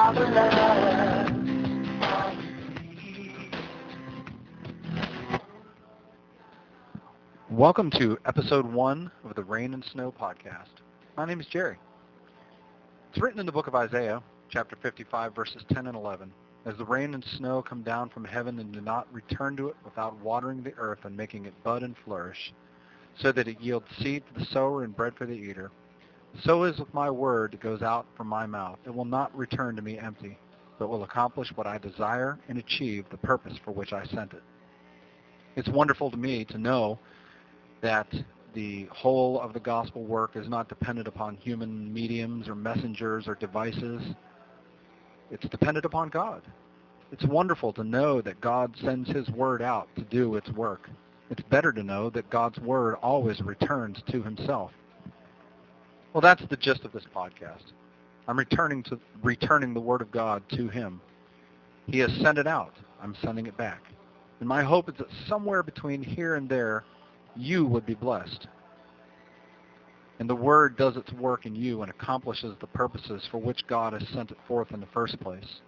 Welcome to episode 1 of the Rain and Snow podcast. My name is Jerry. It's written in the book of Isaiah, chapter 55, verses 10 and 11. As the rain and snow come down from heaven and do not return to it without watering the earth and making it bud and flourish, so that it yields seed for the sower and bread for the eater, so is with my word that goes out from my mouth. It will not return to me empty, but will accomplish what I desire and achieve the purpose for which I sent it. It's wonderful to me to know that the whole of the gospel work is not dependent upon human mediums or messengers or devices. It's dependent upon God. It's wonderful to know that God sends his word out to do its work. It's better to know that God's word always returns to himself. Well, that's the gist of this podcast. I'm returning the word of God to him. He has sent it out. I'm sending it back. And my hope is that somewhere between here and there, you would be blessed. And the word does its work in you and accomplishes the purposes for which God has sent it forth in the first place.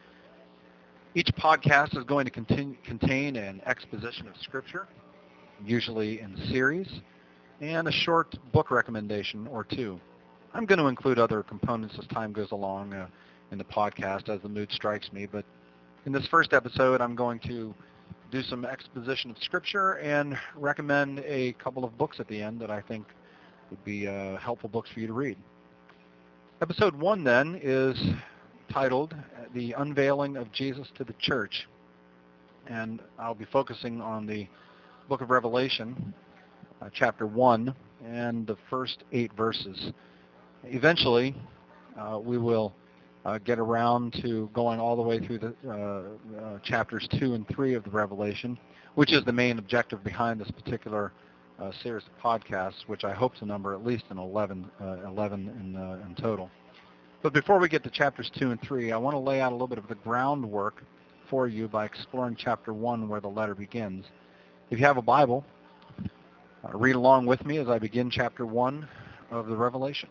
Each podcast is going to contain an exposition of Scripture, usually in series, and a short book recommendation or two. I'm going to include other components as time goes along in the podcast as the mood strikes me, but in this first episode I'm going to do some exposition of Scripture and recommend a couple of books at the end that I think would be helpful books for you to read. Episode 1 then is titled The Unveiling of Jesus to the Church, and I'll be focusing on the book of Revelation, chapter 1, and the first 8 verses. Eventually, we will get around to going all the way through the chapters 2 and 3 of the Revelation, which is the main objective behind this particular series of podcasts, which I hope to number at least in 11 in total. But before we get to chapters 2 and 3, I want to lay out a little bit of the groundwork for you by exploring chapter 1, where the letter begins. If you have a Bible, read along with me as I begin chapter 1 of the Revelation.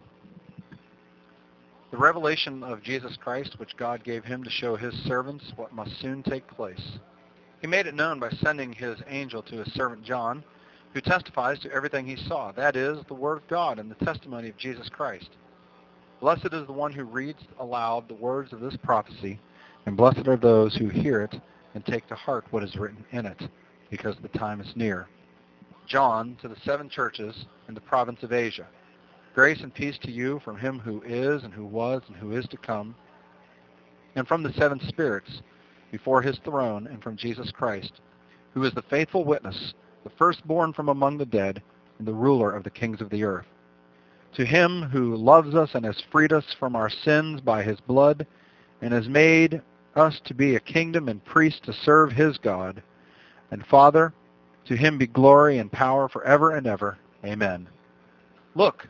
The revelation of Jesus Christ, which God gave him to show his servants what must soon take place. He made it known by sending his angel to his servant John, who testifies to everything he saw, that is, the word of God and the testimony of Jesus Christ. Blessed is the one who reads aloud the words of this prophecy, and blessed are those who hear it and take to heart what is written in it, because the time is near. John, to the 7 churches in the province of Asia. Grace and peace to you from him who is and who was and who is to come, and from the 7 spirits before his throne, and from Jesus Christ, who is the faithful witness, the firstborn from among the dead, and the ruler of the kings of the earth. To him who loves us and has freed us from our sins by his blood, and has made us to be a kingdom and priests to serve his God and Father, to him be glory and power forever and ever. Amen. Look,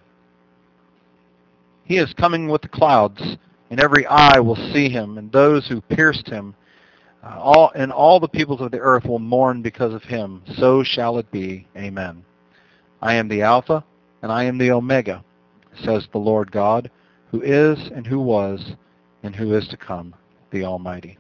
he is coming with the clouds, and every eye will see him, and those who pierced him, all the peoples of the earth will mourn because of him. So shall it be. Amen. I am the Alpha, and I am the Omega, says the Lord God, who is and who was and who is to come, the Almighty.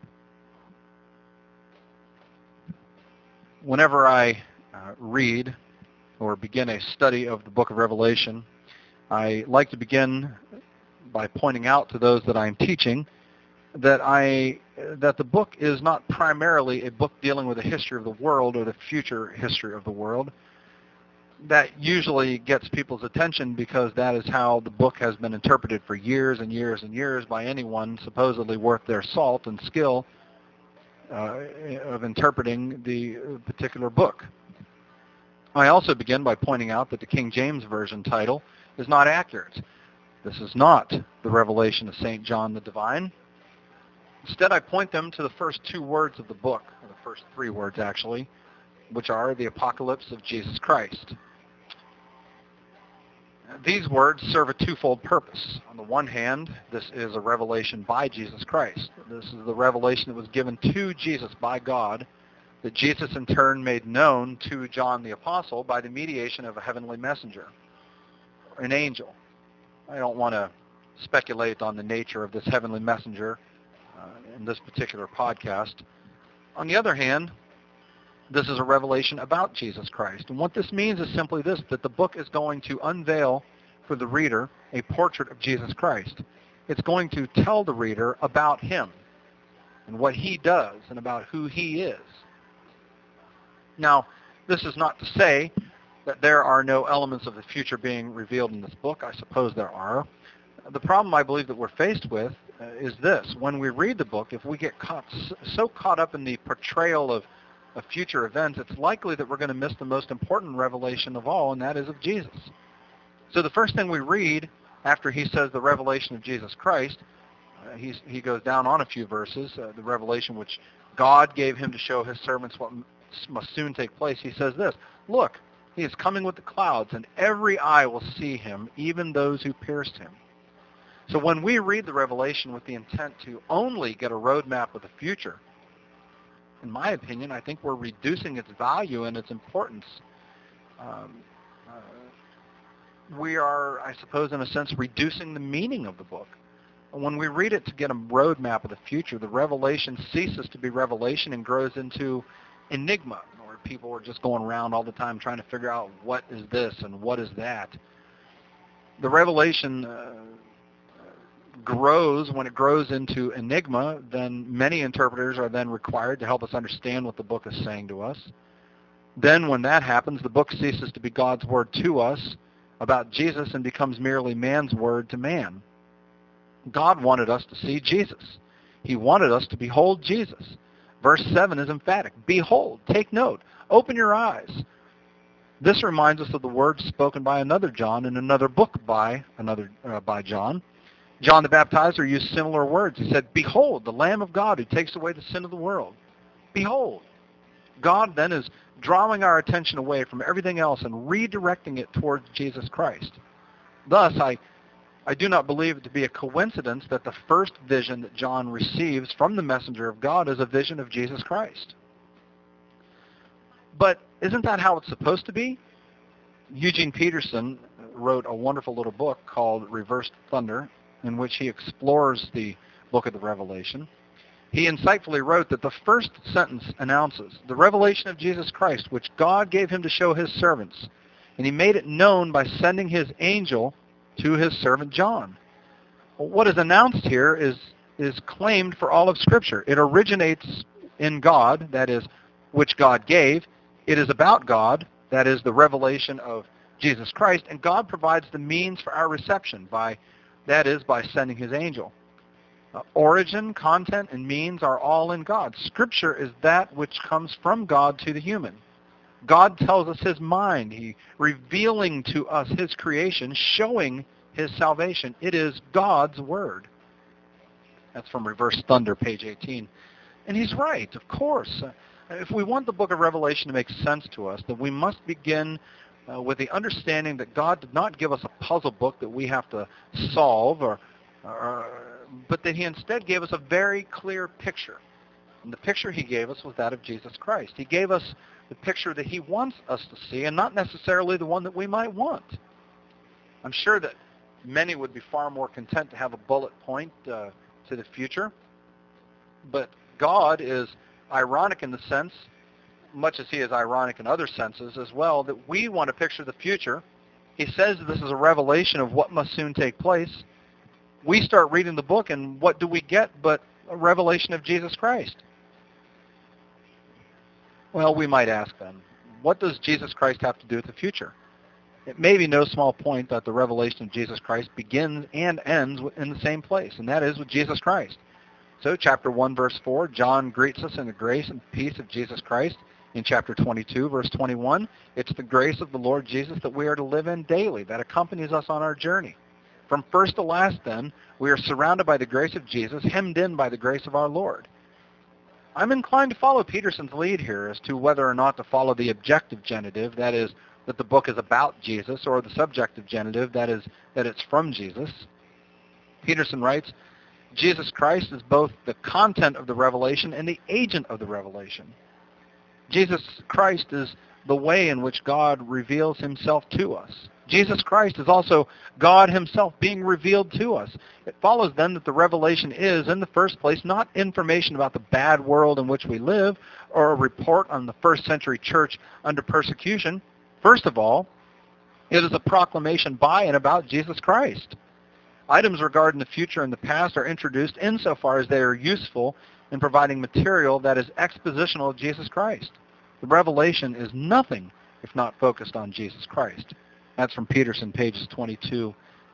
Whenever I read or begin a study of the book of Revelation, I like to begin by pointing out to those that I'm teaching that the book is not primarily a book dealing with the history of the world or the future history of the world. That usually gets people's attention because that is how the book has been interpreted for years and years and years by anyone supposedly worth their salt and skill of interpreting the particular book. I also begin by pointing out that the King James Version title is not accurate. This is not the revelation of St. John the Divine. Instead, I point them to the first 2 words of the book, or the first 3 words actually, which are the apocalypse of Jesus Christ. These words serve a twofold purpose. On the one hand, this is a revelation by Jesus Christ. This is the revelation that was given to Jesus by God, that Jesus in turn made known to John the Apostle by the mediation of a heavenly messenger, an angel. I don't want to speculate on the nature of this heavenly messenger in this particular podcast. On the other hand, this is a revelation about Jesus Christ. And what this means is simply this, that the book is going to unveil for the reader a portrait of Jesus Christ. It's going to tell the reader about him and what he does and about who he is. Now, this is not to say that there are no elements of the future being revealed in this book. I suppose there are. The problem I believe that we're faced with is this. When we read the book, if we get so caught up in the portrayal of future events, it's likely that we're going to miss the most important revelation of all, and that is of Jesus. So the first thing we read after he says the revelation of Jesus Christ, he goes down on a few verses, the revelation which God gave him to show his servants what must soon take place. He says this, look, he is coming with the clouds, and every eye will see him, even those who pierced him. So when we read the revelation with the intent to only get a roadmap of the future, in my opinion, I think we're reducing its value and its importance. We are, I suppose, in a sense, reducing the meaning of the book. When we read it to get a roadmap of the future, the revelation ceases to be revelation and grows into enigma, where people are just going around all the time trying to figure out what is this and what is that. The revelation grows. When it grows into enigma, then many interpreters are then required to help us understand what the book is saying to us. Then when that happens, the book ceases to be God's word to us about Jesus and becomes merely man's word to man. God wanted us to see Jesus. He wanted us to behold Jesus. Verse 7 is emphatic. Behold, take note, open your eyes. This reminds us of the words spoken by another John in another book by John. John the Baptizer used similar words. He said, behold, the Lamb of God who takes away the sin of the world. Behold. God then is drawing our attention away from everything else and redirecting it towards Jesus Christ. Thus, I do not believe it to be a coincidence that the first vision that John receives from the messenger of God is a vision of Jesus Christ. But isn't that how it's supposed to be? Eugene Peterson wrote a wonderful little book called Reversed Thunder, in which he explores the book of the Revelation. He insightfully wrote that the first sentence announces the revelation of Jesus Christ, which God gave him to show his servants, and he made it known by sending his angel to his servant John. What is announced here is claimed for all of Scripture. It originates in God, that is, which God gave. It is about God, that is, the revelation of Jesus Christ, and God provides the means for our reception by sending his angel. Origin, content, and means are all in God. Scripture is that which comes from God to the human. God tells us his mind. He revealing to us his creation, showing his salvation. It is God's word. That's from Reversed Thunder, page 18. And he's right, of course. If we want the book of Revelation to make sense to us, then we must begin with the understanding that God did not give us a puzzle book that we have to solve, but that he instead gave us a very clear picture. And the picture he gave us was that of Jesus Christ. He gave us the picture that he wants us to see, and not necessarily the one that we might want. I'm sure that many would be far more content to have a bullet point to the future, but God is ironic in the sense, much as he is ironic in other senses as well, that we want to picture the future. He says this is a revelation of what must soon take place. We start reading the book, and what do we get but a revelation of Jesus Christ? Well, we might ask then, what does Jesus Christ have to do with the future? It may be no small point that the revelation of Jesus Christ begins and ends in the same place, and that is with Jesus Christ. So chapter 1, verse 4, John greets us in the grace and peace of Jesus Christ. In chapter 22, verse 21, it's the grace of the Lord Jesus that we are to live in daily, that accompanies us on our journey. From first to last, then, we are surrounded by the grace of Jesus, hemmed in by the grace of our Lord. I'm inclined to follow Peterson's lead here as to whether or not to follow the objective genitive, that is, that the book is about Jesus, or the subjective genitive, that is, that it's from Jesus. Peterson writes, Jesus Christ is both the content of the revelation and the agent of the revelation. Jesus Christ is the way in which God reveals himself to us. Jesus Christ is also God himself being revealed to us. It follows then that the revelation is, in the first place, not information about the bad world in which we live or a report on the first century church under persecution. First of all, it is a proclamation by and about Jesus Christ. Items regarding the future and the past are introduced insofar as they are useful in providing material that is expositional of Jesus Christ. The revelation is nothing if not focused on Jesus Christ. That's from Peterson, pages 26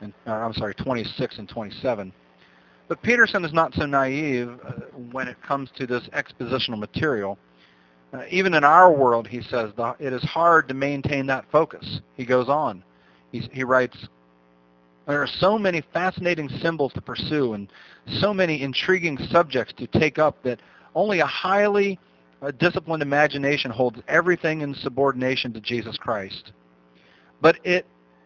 and 27. But Peterson is not so naive when it comes to this expositional material. Even in our world, he says, it is hard to maintain that focus. He goes on. He writes, there are so many fascinating symbols to pursue and so many intriguing subjects to take up that only a highly disciplined imagination holds everything in subordination to Jesus Christ. But it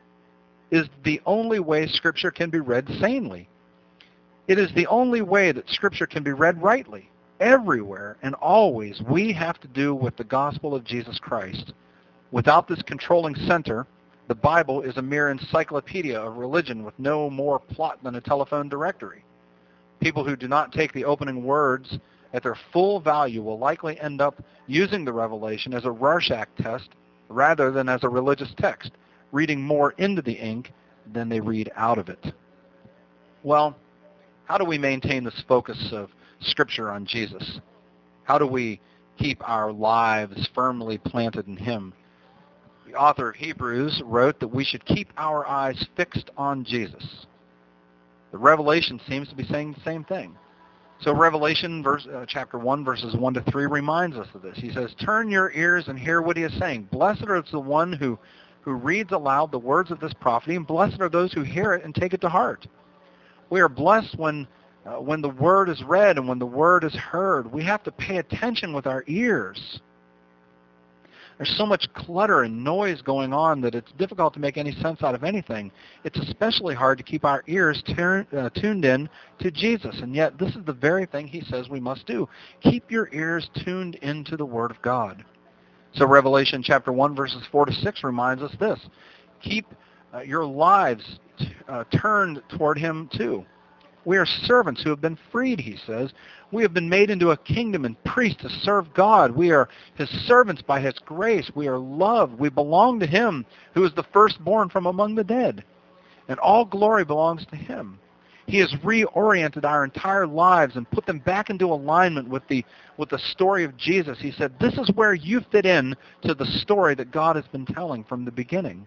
is the only way Scripture can be read sanely. It is the only way that Scripture can be read rightly. Everywhere and always we have to do with the gospel of Jesus Christ. Without this controlling center, the Bible is a mere encyclopedia of religion with no more plot than a telephone directory. People who do not take the opening words at their full value will likely end up using the Revelation as a Rorschach test rather than as a religious text, reading more into the ink than they read out of it. Well, how do we maintain this focus of Scripture on Jesus? How do we keep our lives firmly planted in him? The author of Hebrews wrote that we should keep our eyes fixed on Jesus. The Revelation seems to be saying the same thing. So Revelation chapter 1, verses 1 to 3 reminds us of this. He says, turn your ears and hear what he is saying. Blessed is the one who reads aloud the words of this prophecy, and blessed are those who hear it and take it to heart. We are blessed when the word is read and when the word is heard. We have to pay attention with our ears. There's so much clutter and noise going on that it's difficult to make any sense out of anything. It's especially hard to keep our ears tuned in to Jesus. And yet this is the very thing he says we must do. Keep your ears tuned into the Word of God. So Revelation chapter 1, verses 4 to 6 reminds us this. Keep your lives turned toward him too. We are servants who have been freed, he says. We have been made into a kingdom and priests to serve God. We are his servants by his grace. We are loved. We belong to him who is the firstborn from among the dead. And all glory belongs to him. He has reoriented our entire lives and put them back into alignment with the story of Jesus. He said, this is where you fit in to the story that God has been telling from the beginning.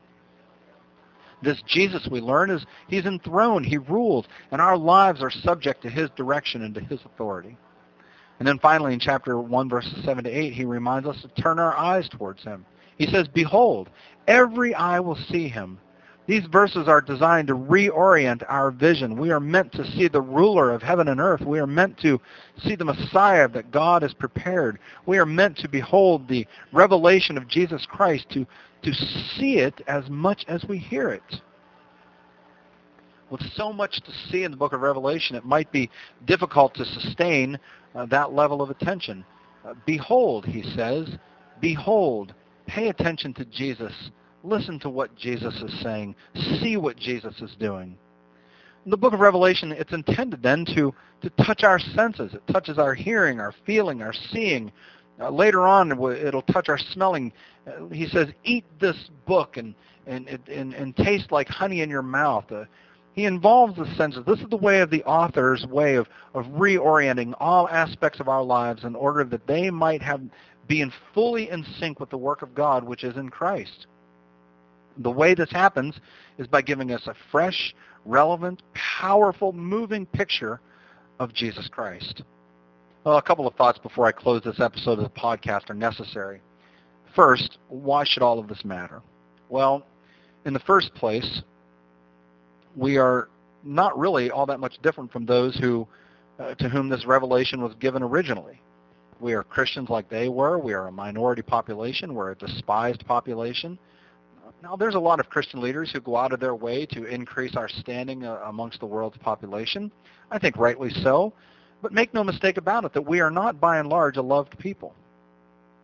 This Jesus, we learn, he's enthroned, he rules, and our lives are subject to his direction and to his authority. And then finally in chapter 1, verses 7 to 8, he reminds us to turn our eyes towards him. He says, behold, every eye will see him. These verses are designed to reorient our vision. We are meant to see the ruler of heaven and earth. We are meant to see the Messiah that God has prepared. We are meant to behold the revelation of Jesus Christ, to see it as much as we hear it. With so much to see in the book of Revelation, it might be difficult to sustain that level of attention. Behold, he says, behold, pay attention to Jesus. Listen to what Jesus is saying. See what Jesus is doing. In the book of Revelation, it's intended then to touch our senses. It touches our hearing, our feeling, our seeing. Later on, it'll touch our smelling. He says, eat this book and taste like honey in your mouth. He involves the senses. This is the way of the author's way of reorienting all aspects of our lives in order that they might be fully in sync with the work of God, which is in Christ. The way this happens is by giving us a fresh, relevant, powerful, moving picture of Jesus Christ. Well, a couple of thoughts before I close this episode of the podcast are necessary. First, why should all of this matter? Well, in the first place, we are not really all that much different from those to whom this revelation was given originally. We are Christians like they were. We are a minority population. We're a despised population. Now, there's a lot of Christian leaders who go out of their way to increase our standing amongst the world's population. I think rightly so. But make no mistake about it, that we are not, by and large, a loved people.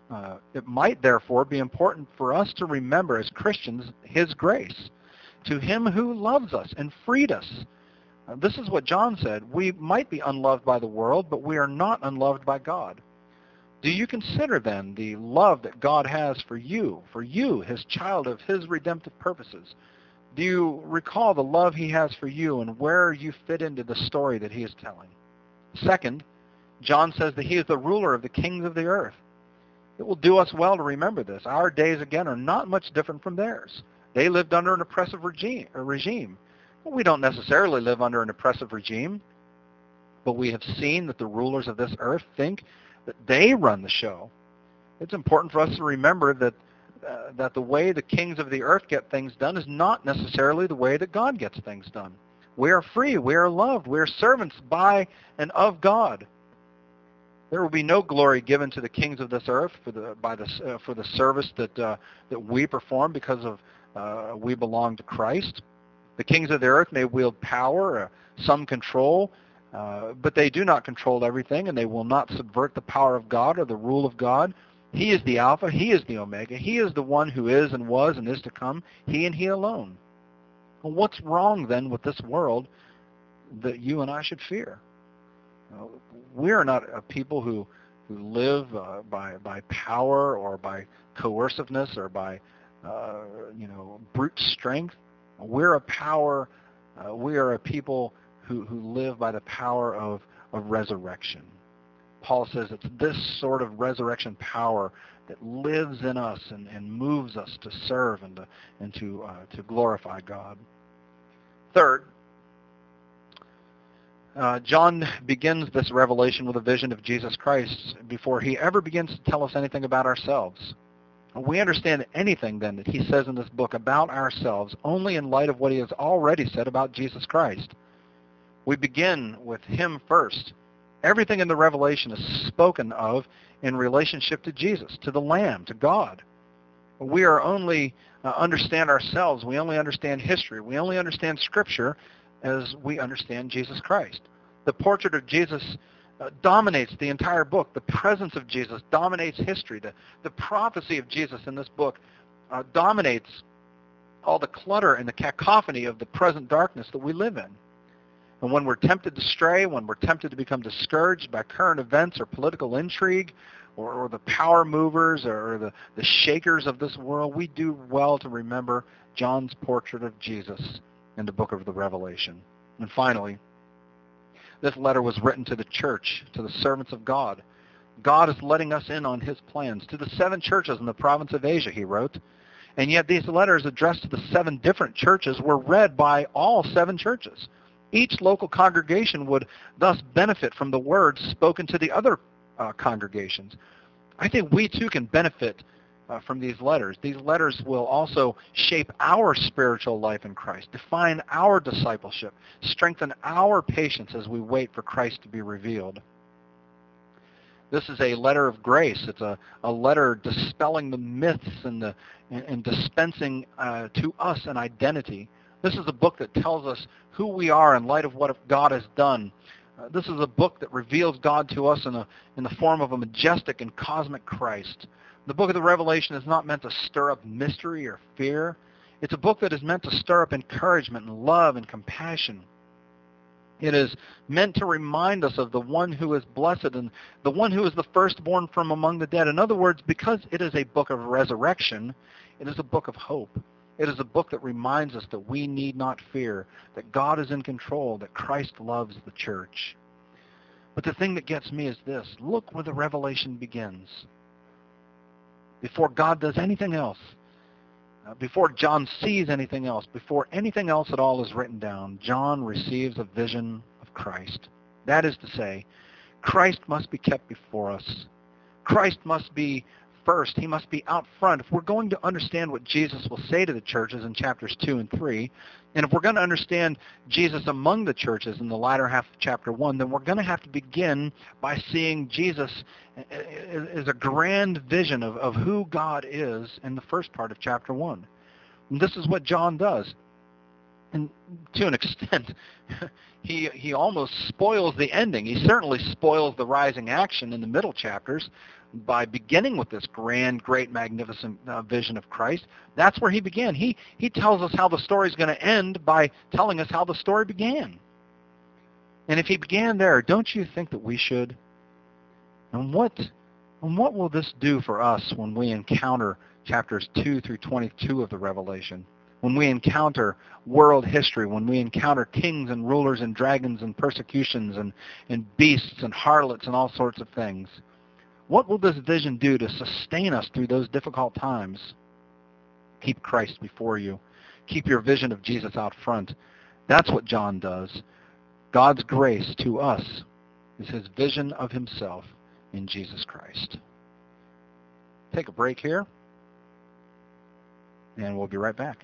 It might, therefore, be important for us to remember as Christians his grace to him who loves us and freed us. This is what John said. We might be unloved by the world, but we are not unloved by God. Do you consider then the love that God has for you, his child of his redemptive purposes? Do you recall the love he has for you and where you fit into the story that he is telling? Second, John says that he is the ruler of the kings of the earth. It will do us well to remember this. Our days, again, are not much different from theirs. They lived under an oppressive regime. We don't necessarily live under an oppressive regime, but we have seen that the rulers of this earth think that they run the show. It's important for us to remember that the way the kings of the earth get things done is not necessarily the way that God gets things done. We are free. We are loved. We are servants by and of God. There will be no glory given to the kings of this earth for the service that we perform because of we belong to Christ. The kings of the earth may wield power, some control, but they do not control everything, and they will not subvert the power of God or the rule of God. He is the Alpha. He is the Omega. He is the one who is and was and is to come. He and he alone. Well, what's wrong then with this world that you and I should fear? We are not a people who live by power or by coerciveness or by brute strength. We're a power. We are a people who live by the power of resurrection. Paul says it's this sort of resurrection power that lives in us and moves us to serve and to glorify God. Third, John begins this revelation with a vision of Jesus Christ before he ever begins to tell us anything about ourselves. We understand anything then that he says in this book about ourselves only in light of what he has already said about Jesus Christ. We begin with him first. Everything in the Revelation is spoken of in relationship to Jesus, to the Lamb, to God. We are only understand ourselves. We only understand history. We only understand Scripture as we understand Jesus Christ. The portrait of Jesus dominates the entire book. The presence of Jesus dominates history. The prophecy of Jesus in this book dominates all the clutter and the cacophony of the present darkness that we live in. And when we're tempted to stray, when we're tempted to become discouraged by current events or political intrigue or the power movers or the shakers of this world, we do well to remember John's portrait of Jesus in the book of the Revelation. And finally, this letter was written to the church, to the servants of God. God is letting us in on his plans. To the 7 churches in the province of Asia, he wrote. And yet these letters addressed to the 7 different churches were read by all 7 churches. Each local congregation would thus benefit from the words spoken to the other congregations. I think we too can benefit from these letters. These letters will also shape our spiritual life in Christ, define our discipleship, strengthen our patience as we wait for Christ to be revealed. This is a letter of grace. It's a letter dispelling the myths and dispensing to us an identity. This is a book that tells us who we are in light of what God has done. This is a book that reveals God to us in the form of a majestic and cosmic Christ. The book of the Revelation is not meant to stir up mystery or fear. It's a book that is meant to stir up encouragement and love and compassion. It is meant to remind us of the one who is blessed and the one who is the firstborn from among the dead. In other words, because it is a book of resurrection, it is a book of hope. It is a book that reminds us that we need not fear, that God is in control, that Christ loves the church. But the thing that gets me is this. Look where the revelation begins. Before God does anything else, before John sees anything else, before anything else at all is written down, John receives a vision of Christ. That is to say, Christ must be kept before us. Christ must be first. He must be out front. If we're going to understand what Jesus will say to the churches in chapters 2 and 3, and if we're going to understand Jesus among the churches in the latter half of chapter 1, then we're going to have to begin by seeing Jesus as a grand vision of who God is in the first part of chapter 1. And this is what John does. And to an extent, he almost spoils the ending. He certainly spoils the rising action in the middle chapters by beginning with this grand, great, magnificent vision of Christ. That's where he began. He tells us how the story is going to end by telling us how the story began. And if he began there, don't you think that we should? And what will this do for us when we encounter chapters 2 through 22 of the Revelation? When we encounter world history, when we encounter kings and rulers and dragons and persecutions and beasts and harlots and all sorts of things, what will this vision do to sustain us through those difficult times? Keep Christ before you. Keep your vision of Jesus out front. That's what John does. God's grace to us is his vision of himself in Jesus Christ. Take a break here, and we'll be right back.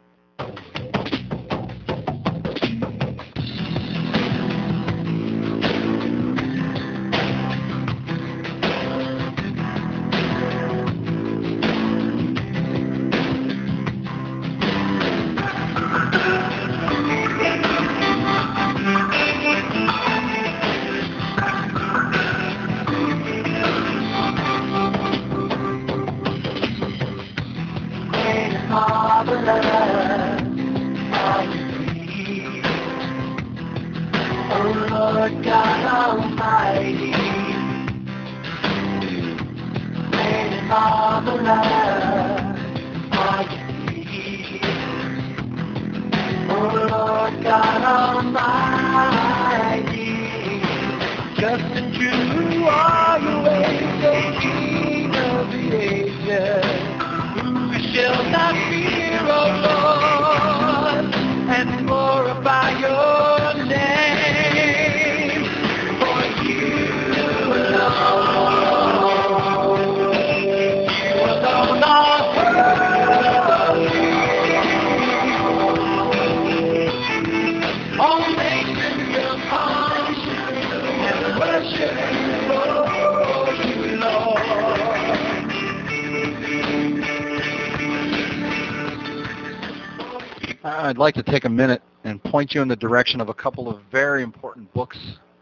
I'd like to take a minute and point you in the direction of a couple of very important books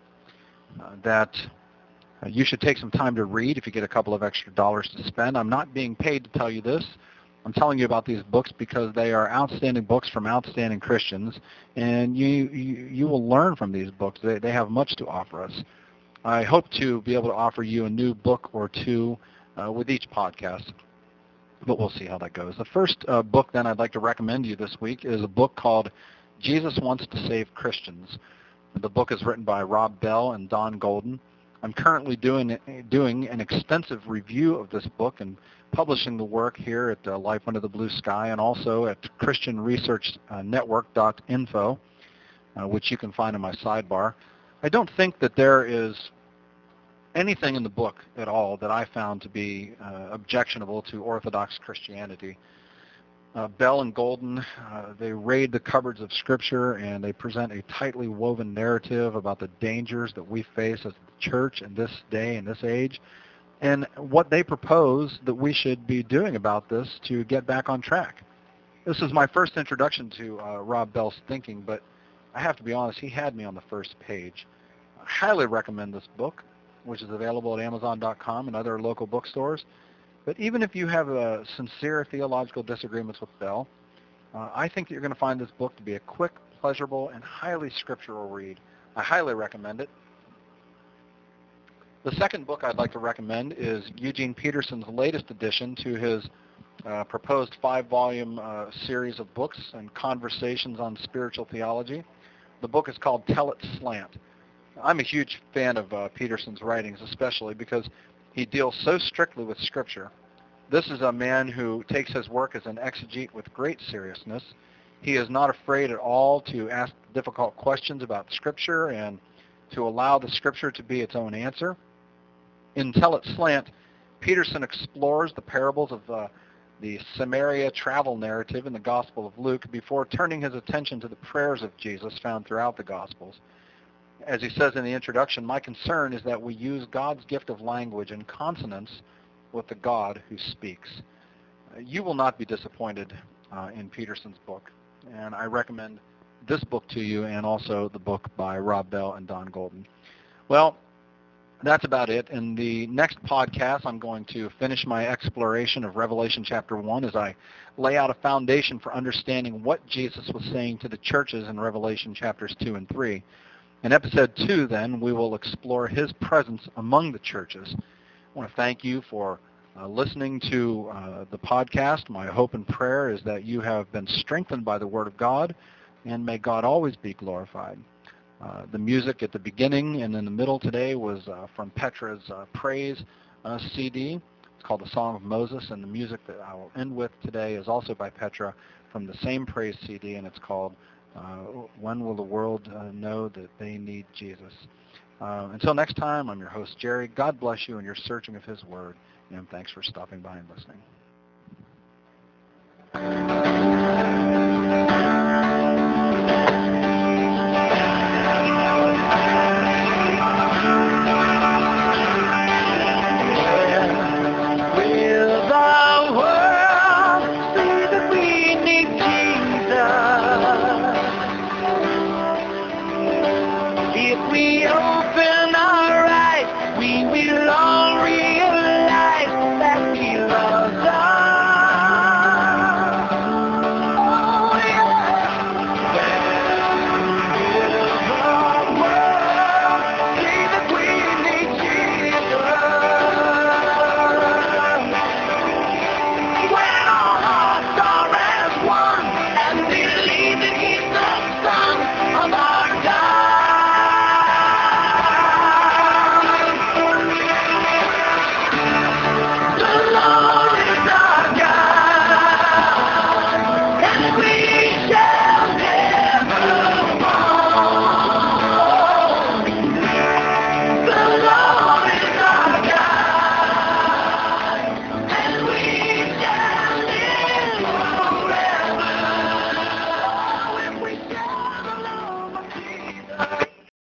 that you should take some time to read if you get a couple of extra dollars to spend. I'm not being paid to tell you this. I'm telling you about these books because they are outstanding books from outstanding Christians, and you will learn from these books. They have much to offer us. I hope to be able to offer you a new book or two with each podcast, but we'll see how that goes. The first book then I'd like to recommend to you this week is a book called Jesus Wants to Save Christians. The book is written by Rob Bell and Don Golden. I'm currently doing an extensive review of this book and publishing the work here at Life Under the Blue Sky and also at ChristianResearchNetwork.info, which you can find in my sidebar. I don't think that there is anything in the book at all that I found to be objectionable to Orthodox Christianity. Bell and Golden, they raid the cupboards of Scripture and they present a tightly woven narrative about the dangers that we face as the church in this day and this age, and what they propose that we should be doing about this to get back on track. This is my first introduction to Rob Bell's thinking, but I have to be honest, he had me on the first page. I highly recommend this book, which is available at Amazon.com and other local bookstores. But even if you have sincere theological disagreements with Bell, I think that you're going to find this book to be a quick, pleasurable, and highly scriptural read. I highly recommend it. The second book I'd like to recommend is Eugene Peterson's latest addition to his proposed 5-volume series of books and conversations on spiritual theology. The book is called Tell It Slant. I'm a huge fan of Peterson's writings, especially because he deals so strictly with Scripture. This is a man who takes his work as an exegete with great seriousness. He is not afraid at all to ask difficult questions about Scripture and to allow the Scripture to be its own answer. In Tell It Slant, Peterson explores the parables of the Samaria travel narrative in the Gospel of Luke before turning his attention to the prayers of Jesus found throughout the Gospels. As he says in the introduction, my concern is that we use God's gift of language in consonance with the God who speaks. You will not be disappointed in Peterson's book, and I recommend this book to you and also the book by Rob Bell and Don Golden. Well, that's about it. In the next podcast, I'm going to finish my exploration of Revelation chapter 1 as I lay out a foundation for understanding what Jesus was saying to the churches in Revelation chapters 2 and 3. In episode 2, then, we will explore his presence among the churches. I want to thank you for listening to the podcast. My hope and prayer is that you have been strengthened by the Word of God, and may God always be glorified. The music at the beginning and in the middle today was from Petra's Praise CD. It's called The Song of Moses, and the music that I will end with today is also by Petra from the same Praise CD, and it's called When Will the World Know That They Need Jesus? Until next time, I'm your host, Jerry. God bless you in your searching of his word, and thanks for stopping by and listening.